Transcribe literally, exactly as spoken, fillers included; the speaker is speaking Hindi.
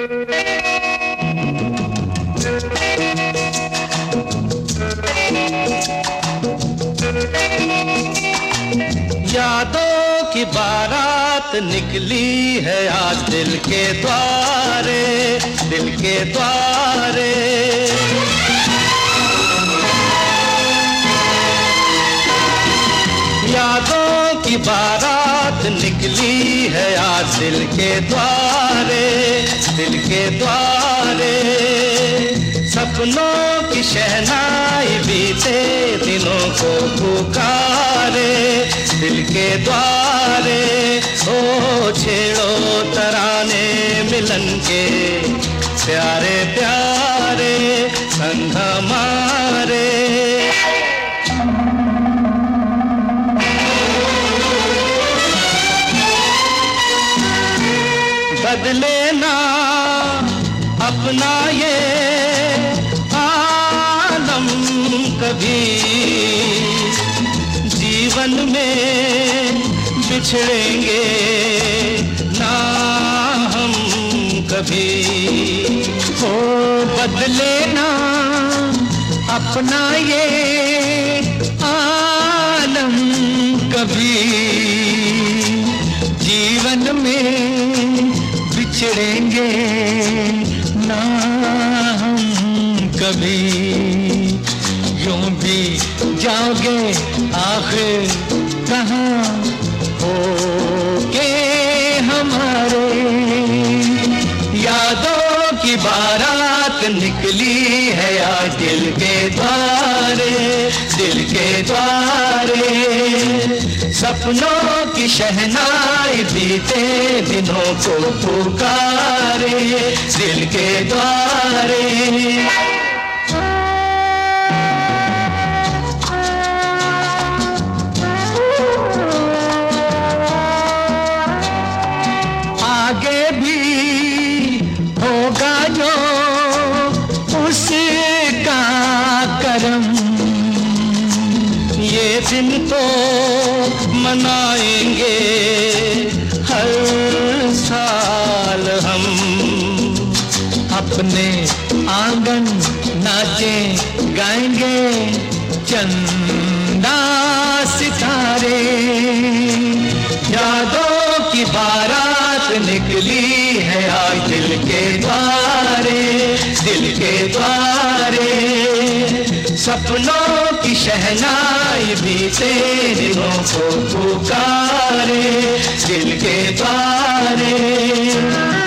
यादों की बारात निकली है आज दिल के द्वारे, दिल के द्वारे। यादों की बारात निकली है आज दिल के द्वारे, दिल के द्वारे। सपनों की शहनाई बीते दिनों को पुकारे, दिल के द्वारे। ओ छेड़ो तराने मिलन के प्यारे प्यारे संग हमारे। बदले ना अपना ये आलम कभी, जीवन में बिछड़ेंगे ना हम कभी। हो बदले ना अपना ये आलम कभी, जीवन में बिछड़ेंगे ना हम कभी। यूं भी जाओगे आखिर कहाँ होके हमारे। यादों की बारात निकली है आज दिल के द्वारे, दिल के द्वारे। सपनों की शहनाई बीते दिनों को पुकारे, दिल के द्वारे। आगे भी होगा जो उसका करम, ये दिन तो मनाएंगे हर साल हम। अपने आंगन नाचे गाएंगे चंदा सितारे। यादों की बारात निकली है आज दिल के द्वारे, दिल के द्वारे। सपनों की शहनाई बीते दिनों को पुकारे, दिल के द्वारे।